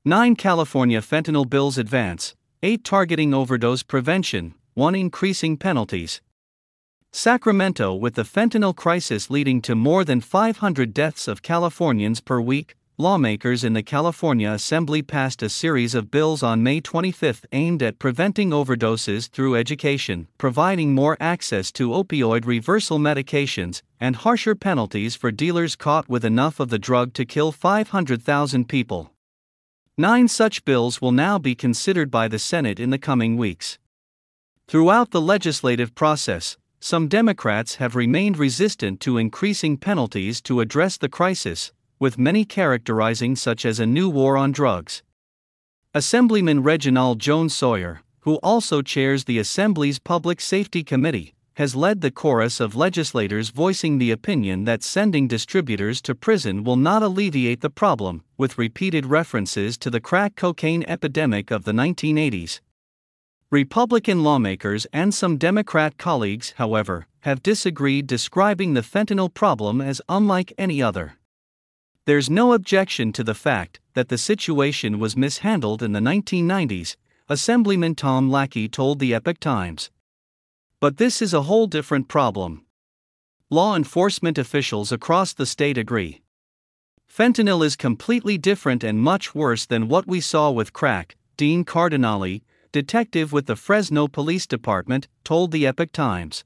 9 California fentanyl bills advance, 8 targeting overdose prevention, 1 increasing penalties. Sacramento, with the fentanyl crisis leading to more than 500 deaths of Californians per week, lawmakers in the California Assembly passed a series of bills on May 25 aimed at preventing overdoses through education, providing more access to opioid reversal medications, and harsher penalties for dealers caught with enough of the drug to kill 500,000 people. 9 such bills will now be considered by the Senate in the coming weeks. Throughout the legislative process, some Democrats have remained resistant to increasing penalties to address the crisis, with many characterizing such as a new war on drugs. Assemblyman Reginald Jones Sawyer, who also chairs the Assembly's Public Safety Committee, has led the chorus of legislators voicing the opinion that sending distributors to prison will not alleviate the problem, with repeated references to the crack cocaine epidemic of the 1980s. Republican lawmakers and some Democrat colleagues, however, have disagreed, describing the fentanyl problem as unlike any other. There's no objection to the fact that the situation was mishandled in the 1990s, Assemblyman Tom Lackey told the Epoch Times. But this is a whole different problem. Law enforcement officials across the state agree. Fentanyl is completely different and much worse than what we saw with crack, Dean Cardinale, detective with the Fresno Police Department, told the Epoch Times.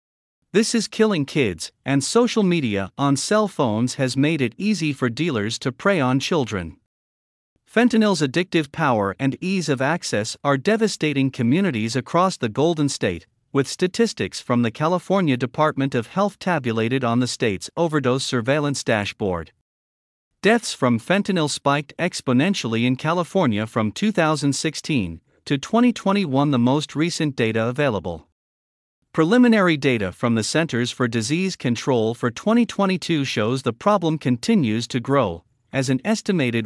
This is killing kids, and social media on cell phones has made it easy for dealers to prey on children. Fentanyl's addictive power and ease of access are devastating communities across the Golden State, with statistics from the California Department of Health tabulated on the state's overdose surveillance dashboard. Deaths from fentanyl spiked exponentially in California from 2016 to 2021, the most recent data available. Preliminary data from the Centers for Disease Control for 2022 shows the problem continues to grow, as an estimated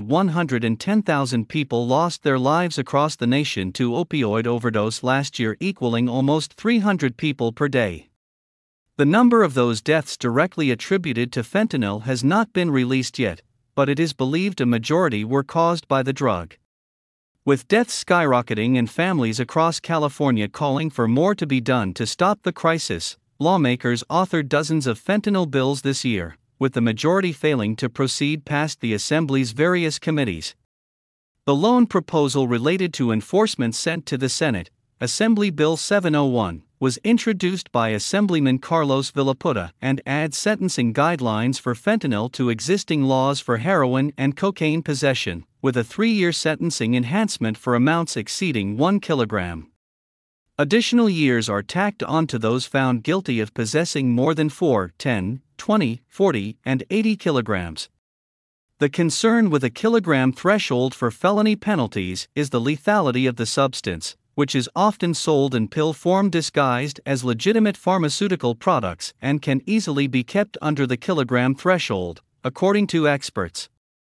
110,000 people lost their lives across the nation to opioid overdose last year, equaling almost 300 people per day. The number of those deaths directly attributed to fentanyl has not been released yet, but it is believed a majority were caused by the drug. With deaths skyrocketing and families across California calling for more to be done to stop the crisis, lawmakers authored dozens of fentanyl bills this year, with the majority failing to proceed past the Assembly's various committees. The lone proposal related to enforcement sent to the Senate, Assembly Bill 701, was introduced by Assemblyman Carlos Villaputa and adds sentencing guidelines for fentanyl to existing laws for heroin and cocaine possession, with a 3-year sentencing enhancement for amounts exceeding 1 kilogram. Additional years are tacked on to those found guilty of possessing more than 4, 10, 20, 40, and 80 kilograms. The concern with a kilogram threshold for felony penalties is the lethality of the substance, which is often sold in pill form disguised as legitimate pharmaceutical products and can easily be kept under the kilogram threshold, according to experts.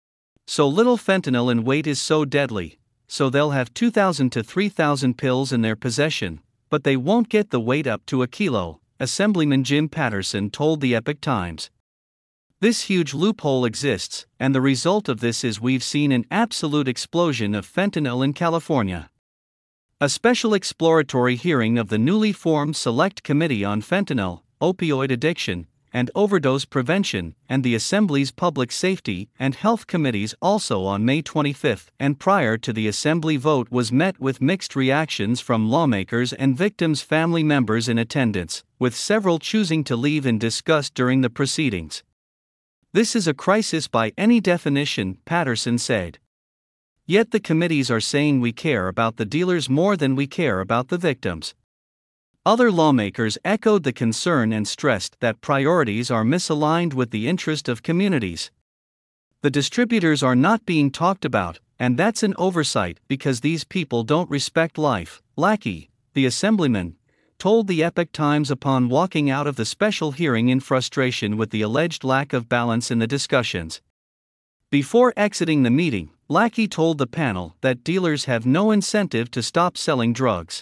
So little fentanyl in weight is so deadly, so they'll have 2,000 to 3,000 pills in their possession, but they won't get the weight up to a kilo, Assemblyman Jim Patterson told the Epoch Times. This huge loophole exists, and the result of this is we've seen an absolute explosion of fentanyl in California. A special exploratory hearing of the newly formed Select Committee on Fentanyl, Opioid Addiction, and Overdose Prevention, and the Assembly's Public Safety and Health Committees also on May 25, and prior to the Assembly vote was met with mixed reactions from lawmakers and victims' family members in attendance, with several choosing to leave in disgust during the proceedings. This is a crisis by any definition, Patterson said. Yet the committees are saying we care about the dealers more than we care about the victims. Other lawmakers echoed the concern and stressed that priorities are misaligned with the interest of communities. The distributors are not being talked about, and that's an oversight because these people don't respect life, Lackey, the assemblyman, told the Epoch Times upon walking out of the special hearing in frustration with the alleged lack of balance in the discussions. Before exiting the meeting, Lackey told the panel that dealers have no incentive to stop selling drugs.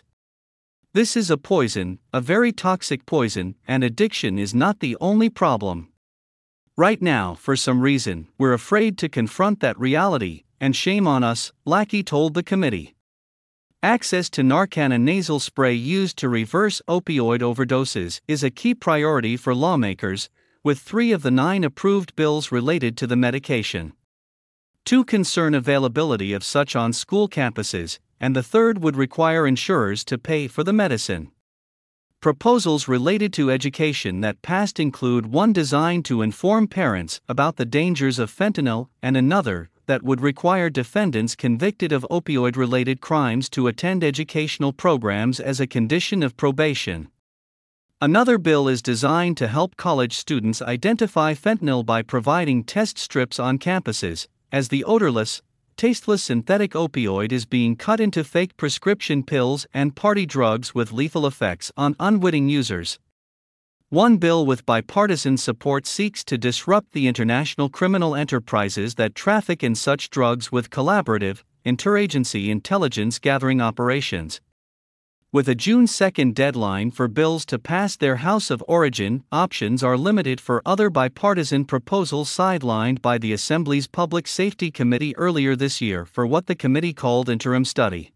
This is a poison, a very toxic poison, and addiction is not the only problem. Right now, for some reason, we're afraid to confront that reality, and shame on us, Lackey told the committee. Access to Narcan, a nasal spray used to reverse opioid overdoses, is a key priority for lawmakers, with 3 of the 9 approved bills related to the medication. 2 concern availability of such on school campuses, and the third would require insurers to pay for the medicine. Proposals related to education that passed include one designed to inform parents about the dangers of fentanyl and another that would require defendants convicted of opioid-related crimes to attend educational programs as a condition of probation. Another bill is designed to help college students identify fentanyl by providing test strips on campuses, as the odorless, tasteless synthetic opioid is being cut into fake prescription pills and party drugs with lethal effects on unwitting users. One bill with bipartisan support seeks to disrupt the international criminal enterprises that traffic in such drugs with collaborative, interagency intelligence gathering operations. With a June 2 deadline for bills to pass their House of Origin, options are limited for other bipartisan proposals sidelined by the Assembly's Public Safety Committee earlier this year for what the committee called interim study.